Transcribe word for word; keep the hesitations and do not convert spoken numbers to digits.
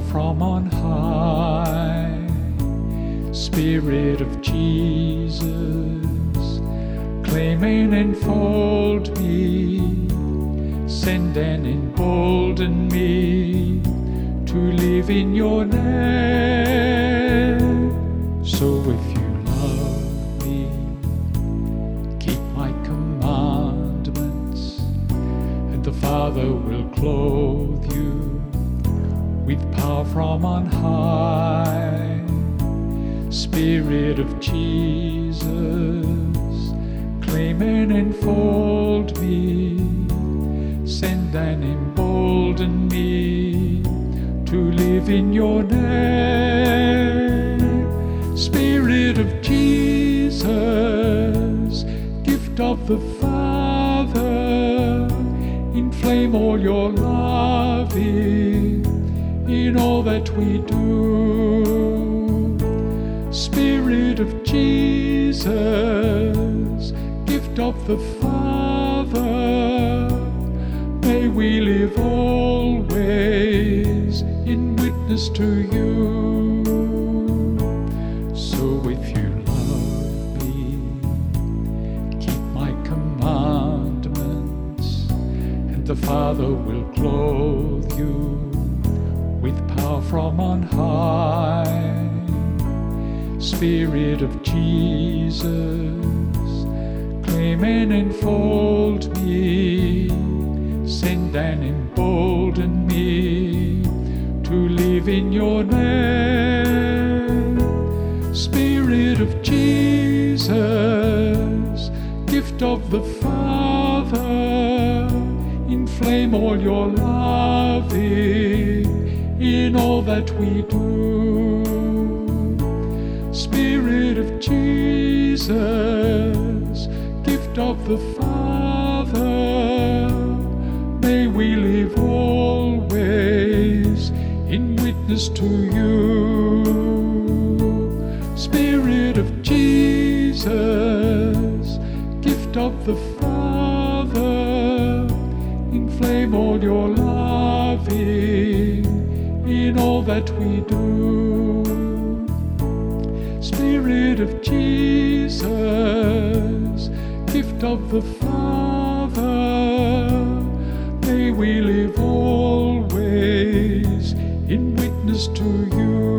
from on high. Spirit of Jesus, claim and enfold me, send and embolden me to live in your name. So if you love me, keep my commandments, and the Father will clothe you with power from on high. Spirit of Jesus, claim and enfold me, send and embolden me to live in your name. Spirit of Jesus, gift of the Father, inflame all your loving in all that we do. Spirit of Jesus, gift of the Father, may we live always in witness to you. So if you love me, keep my commandments, and the Father will clothe you with power from on high. Spirit of Jesus, claim and enfold me, send and embolden me to live in your name. Spirit of Jesus, gift of the Father, inflame all your loving in all that we do. Spirit of Jesus, gift of the Father, may we live always in witness to you. Spirit of Jesus, gift of the Father, inflame all your loving in all that we do. Spirit of Jesus, gift of the Father, may we live always in witness to you.